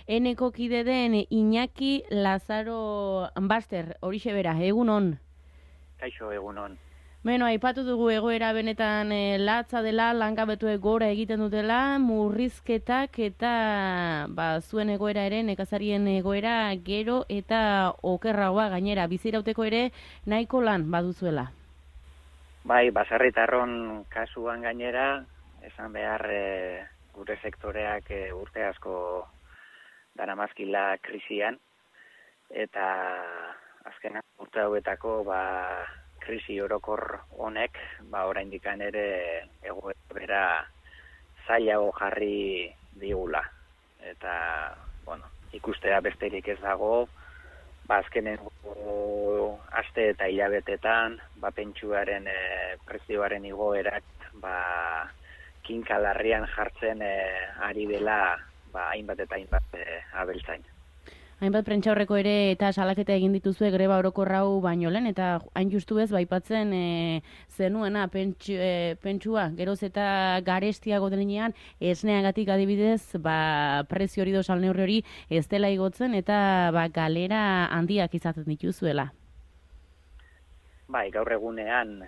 eneko kide den Iñaki Lazaro Baster, horixe bera, egunon. Kaixo, egunon. Beno, aipatu dugu egoera benetan latza dela, langabetuek gora egiten dutela, murrizketak eta zuen egoera ere, nekazarien egoera gero eta okerragoa gainera, bizirauteko ere nahiko lan baduzuela. Bai, baserritarron kasuan gainera, esan behar gure sektoreak urte asko daramazkila krisian, eta azken urte hauetako krisi orokor honek, oraindikan ere egoera zailago jarri digula. Eta, ikustea besterik ez dago, azkenengo aste eta hilabetetan, pentsuaren prezioaren igoerak, kinka larrian jartzen ari dela, hainbat eta hainbat abeltzain. Hainbat prentxaurreko ere eta salaketa egin dituzue greba orokorrau baino lehen, eta hain justu ez baipatzen zenuena pentsua, geroz eta garestiago denean, esneagatik adibidez, prezio hori dozal neurri hori ez dela igotzen, eta galera handiak izaten dituzuela. Bai, gaur egunean,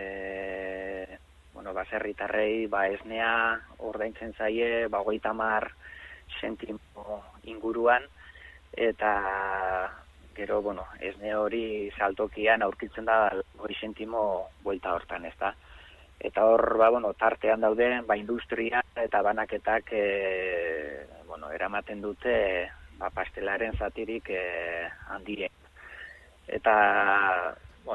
baserritarrei, esnea ordaintzen zaie, 30 zentimo inguruan, eta gero, esne hori saltokian aurkitzen da 20 zentimo buelta hortan, ez da. Eta hor, tartean dauden, industria eta banaketak, eramaten dute, pastelaren zatirik handien. Eta,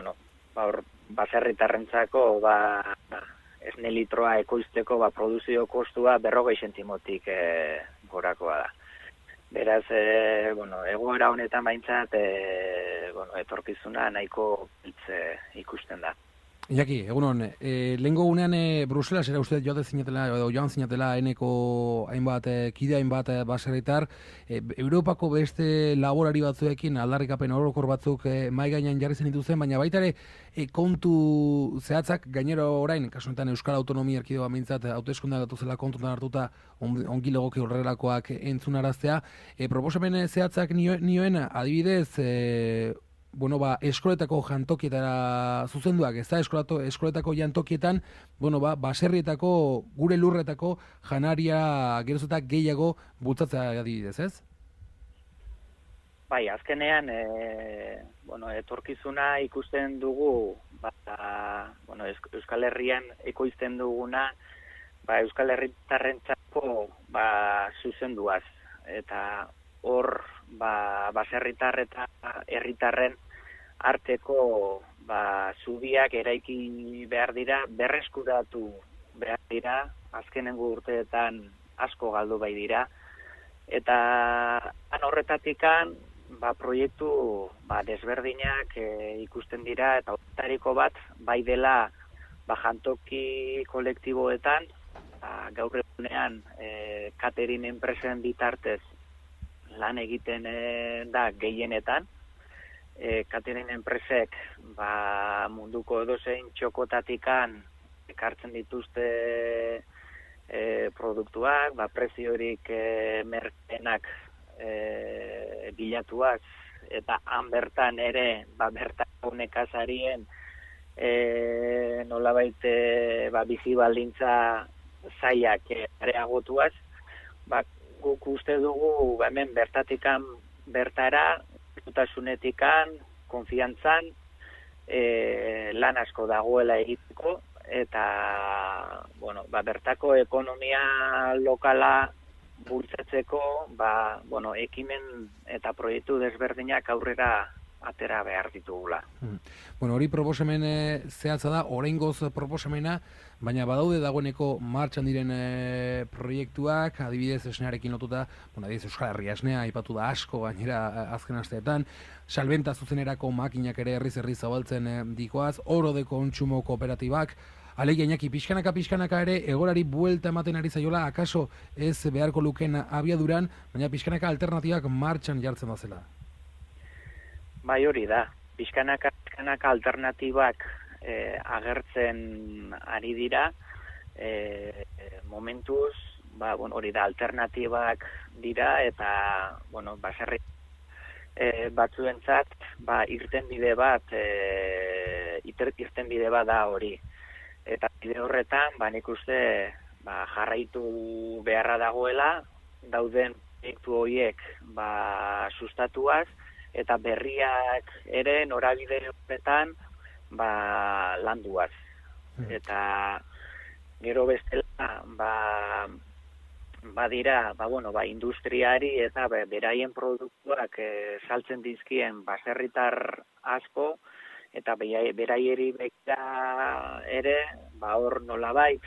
baserritarrentzako, esne litroa ekoizteko, produzio kostua 40 zentimotik gorakoa da. Beraz, egoera honetan baintzat, etorkizuna nahiko ikusten da. Iñaki, egunon, lehengo gunean Bruselasera uste joan zinatela eneko hainbat, kide hainbat baserritar, Europako beste laborari batzuekin aldarrikapen orokor batzuk mai gainean jarri zen dituzen, baina baita ere kontu zehatzak, gainero orain, kasu honetan Euskal Autonomia Erkidegoa mintzat, hauteskundeak datuzela kontutan hartuta ongi legoke horrelakoak entzunaraztea, proposamen zehatzak nioen adibidez, eskoletako jantokietara zuzenduak, ez da, eskoletako jantokietan, baserrietako, gure lurretako janaria geroz eta gehiago bultzatzea adibidez, ez? Bai, azkenean, etorkizuna ikusten dugu, Euskal Herrian ekoizten duguna, Euskal Herritarrentzako zuzenduaz, eta hor, baserritar eta herritarren arteko zubiak eraiki behar dira, berreskuratu behar dira, azkenengo urteetan asko galdu bai dira, eta horretatikan proiektu desberdinak ikusten dira, eta horretariko bat bai dela jantoki kolektiboetan, gaur egunean catering enpresen bitartez lan egiten da gehienetan, catering enpresek munduko edozein txokotatikan ekartzen dituzte produktuak, preziorik merkenak bilatuak, eta han bertan ere bertako nekazarien nolabait bizi baldintza zailak areagotuaz, guk uste dugu hemen bertatikan bertara, dutasunetikan, konfiantzan, lan asko dagoela egiteko, eta bertako ekonomia lokala bultzatzeko, ekimen eta proiektu desberdinak aurrera atera behar ditugula. Hori proposamen zehatza da, oraingoz proposamena, baina badaude dagoeneko martxan diren proiektuak, adibidez esnearekin lotuta, adibidez Euskal Herria esnea aipatu da asko gainera azken asteetan, salbenta zuzenerako makinak ere herriz zabaltzen dikoaz, oro de kontsumo kooperatibak, alegia Iñaki, pixkanaka ere egorari buelta ematen ari zaiola, akaso ez beharko luken abiaduran, baina pixkanaka alternatibak martxan jartzen da zela. Bai, hori da. Pixkanaka alternatibak agertzen ari dira, momentuz, hori da alternatibak dira eta baserri batzuentzat irtenbide bat da hori. Eta bide horretan nik uste jarraitu beharra dagoela dauden proiektu horiek sustatuaz eta berriak ere norabide horretan landuaz. Eta gero bestela badira industriari eta beraien produktuak saltzen dizkien baserritar asko eta beraieri begira ere hor nolabait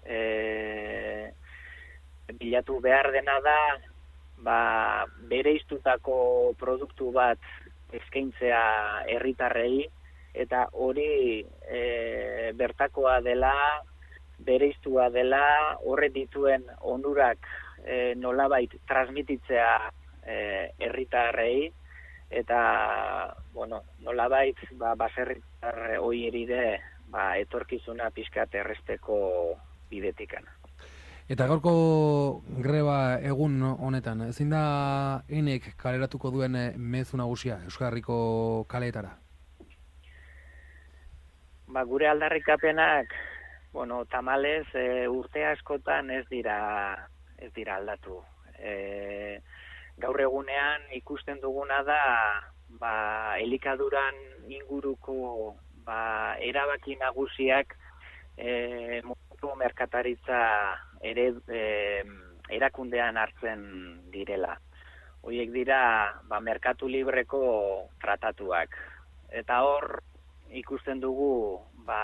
bilatu behar dena da bereiztutako produktu bat eskaintzea herritarrei eta hori bertakoa dela, bereiztua dela, horre dituen onurak nolabait transmititzea herritarrei eta nolabait baserritar hoieride etorkizuna pixkat erresteko bidetikan. Eta gaurko greba egun honetan, ezin da enek kaleratuko duen mezu nagusia Euskal Herriko kaleetara? Gure aldarrikapenak, tamalez urte askotan ez dira aldatu. Gaur egunean ikusten duguna da elikaduran inguruko erabaki nagusiak merkataritza erakundean hartzen direla. Horiek dira merkatu libreko tratatuak. Eta hor ikusten dugu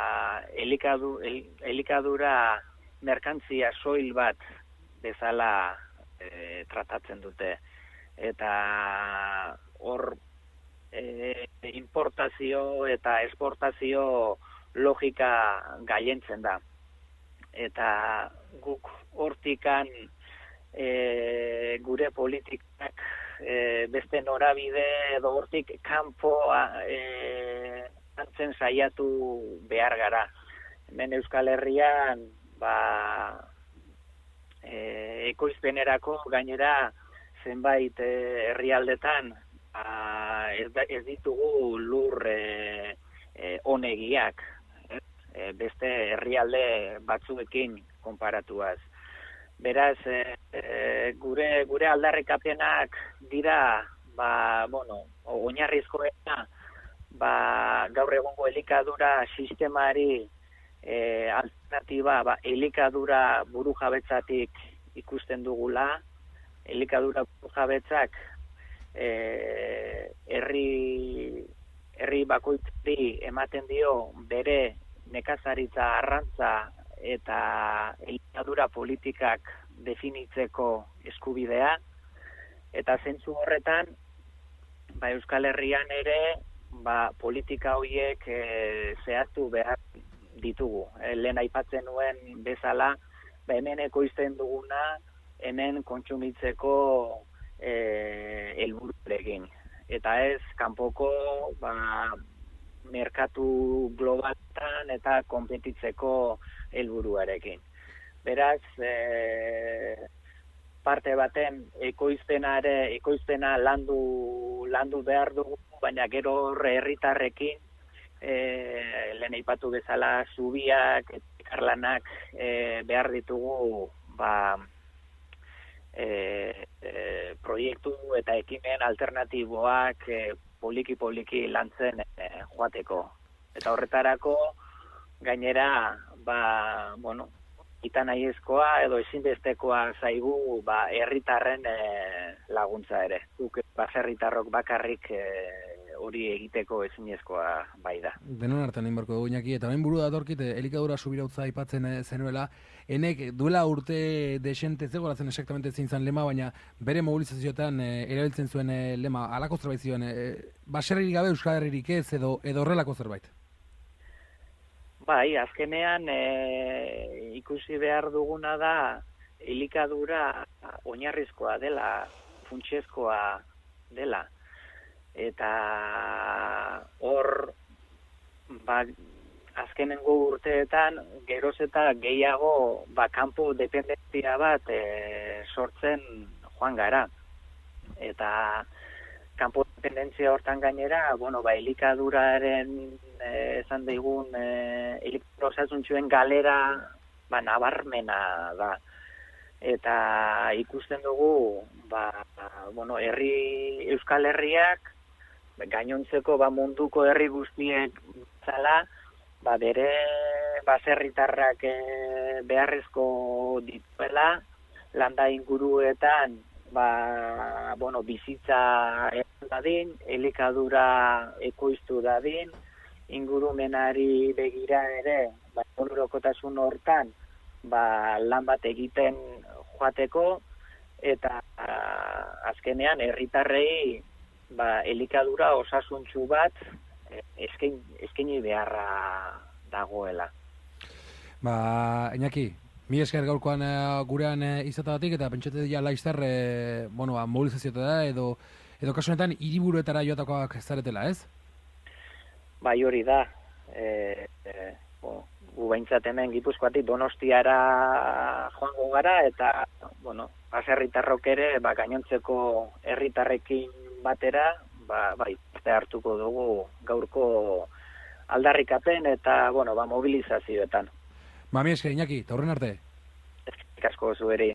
elikadura merkantzia soil bat bezala tratatzen dute. Eta hor importazio eta esportazio logika gailentzen da. Eta guk hortikan gure politikak beste norabide edo hortik kanpo hartzen saiatu behar gara. Hemen Euskal Herrian ekoizpenerako gainera zenbait herrialdetan ez ditugu lur onegiak. Beste herrialde batzuekin konparatuaz. Beraz, gure aldarrikapenak dira, oinarrizkoena, gaur egungo elikadura sistemari alternatiba, elikadura burujabetzatik ikusten dugula, elikadura burujabetzak herri bakoitzari ematen dio bere nekazaritza arrantza eta elikadura politikak definitzeko eskubidea, eta zentzu horretan Euskal Herrian ere politika horiek zehaztu behar ditugu. Lehen aipatzen nuen bezala, hemen ekoizten duguna, hemen kontsumitzeko helburuarekin. Eta ez, kanpoko merkatu globaletan eta konpetitzeko helburuarekin. Beraz, parte baten ekoizpena landu behar dugu, baina gero herritarrekin lehen aipatu bezala zubiak, ekarlanak behar ditugu proiektu eta ekimen alternatiboak poliki lantzen joateko. Eta horretarako gainera ita nahiezkoa edo ezinbestekoa zaigu herritarren laguntza ere. Guk baserritarrok bakarrik hori egiteko ezinezkoa bai da. Denon artean egin barko dugu, Iñaki, eta bain buru datorkit elikadura subirautza aipatzen zenuela, enek duela urte desente zegoelatzen exactamente zintzan lema, baina bere mobilizazioetan erabiltzen zuen lema, alako zerbait zioen, baserririk gabe Euskal Herririk ez edo horrelako zerbait? Bai, azkenean ikusi behar duguna da elikadura oinarrizkoa dela, funtsezkoa dela. Eta hor azkenengo urteetan geroz eta gehiago kanpo dependentzia bat sortzen joan gara. Eta kanpo dependentzia hortan gainera, elikaduraren esan daigun elikadura osasuntxuen galera nabarmena da. Eta ikusten dugu Euskal Herriak gainontzeko munduko herri guztiek zala bere baserritarrak beharrezko dituela landa inguruetan bizitza egon dadin, elikadura ekoiztu dadin, ingurumenari begira ere egunerokotasun hortan lan bat egiten joateko eta azkenean herritarrei elikadura osasuntsu bat eskaini beharra dagoela. Iñaki, mi esker gaurkoan gurean izatagatik eta pentsate dira laizter mobilizazioa da edo kasu honetan hiriburuetara joatakoak zaretela, ez? Bai, hori da. Gu behintzat hemen Gipuzkoatik Donostiara joango gara eta baserritarrok ere gainontzeko herritarrekin batera parte hartuko dugu gaurko aldarrikapen eta mobilizazioetan. Mi esker, Iñaki, eta horren arte. Eskerrik asko zueri.